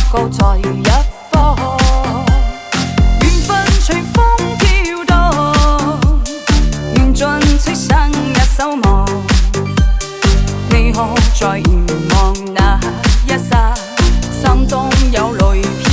告在一方，缘分隨風飄蕩，緣盡此生也守望。你可再凝望那一剎，心中有淚。